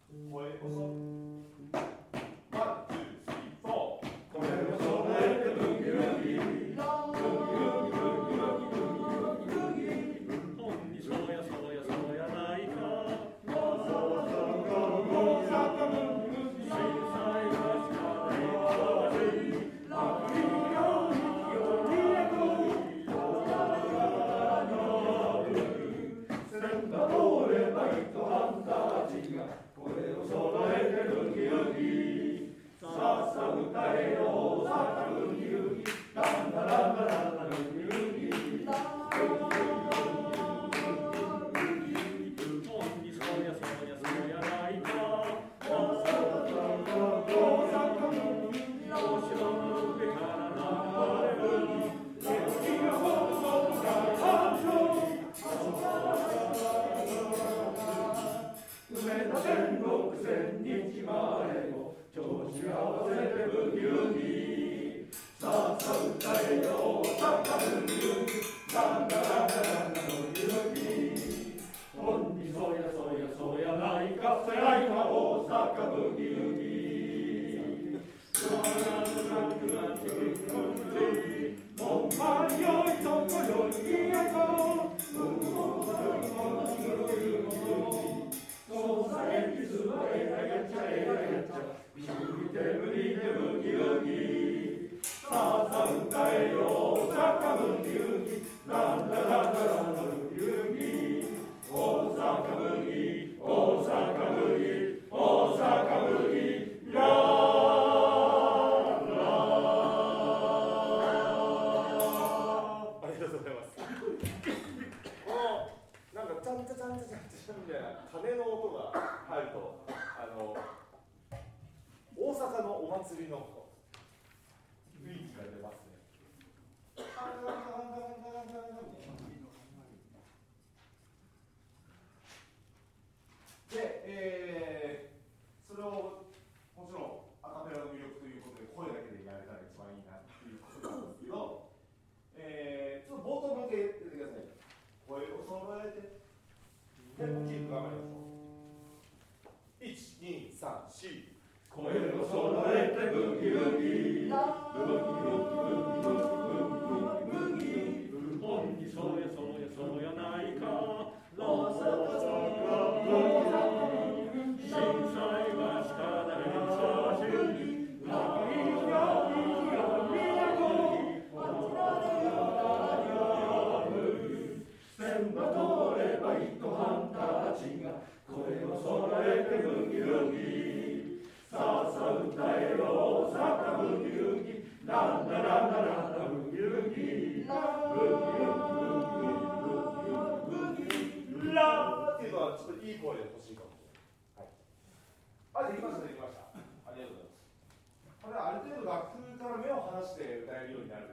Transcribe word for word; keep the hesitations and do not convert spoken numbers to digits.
声こそワン、ツー、スリー、フォー声を揃えてブギブギブギブギブギ本にそうやそうやそうやないか大阪ブギブギ震災がしかないかラッキーよよりやく線が通ればいとあんたたちが声を揃えてブギブギさっさ歌えよ大阪ブギブギランダランダランダブギブギ本にそうやそうやそうやないか大阪ブギブギお城の上から流れる月がボンボンが誕生梅田天国千日前を調子合わせてブギブギさあさあ歌えよ大阪ブギブギランダランダランダブギブギ本にそうやそうやそうやないかせないか大阪ブギブギもんまりよいとこよりやこそうさえきずはえらやっちゃえらやっちゃビビてブリてブギブギさあさあ歌えよ大阪ブギブギランダランダランダブギブギ大阪ブギ大阪ブギ大阪ブギラありがとうございます。このなんかチャンチャチャンチャチャンチャみたいな鐘の音が入ると、あの大阪のお祭りの雰囲気が出ますね。で、えー、それをもちろんアカペラの魅力ということで声だけでやれたら一番いいなっていうことなんですけど、えー、ちょっと冒頭だけ出てください。声を揃えて、で、キープ頑張りましょう。いち、に、さん、よん。 声を揃えてブギブギブギブギブギブギブギブギ本にそうやそうやそうやないか大阪震災がしかないか線が通ればいとハンターたちが声を揃えてブギブギさあさあ歌えよ大阪ブギブギランダランダランダブギブギブギブギブギブギラーっていうのはちょっといい声で欲しいかもしれない。はい。あ、できました、できました。ありがとうございます。これはある程度楽譜から目を離して歌えるようになる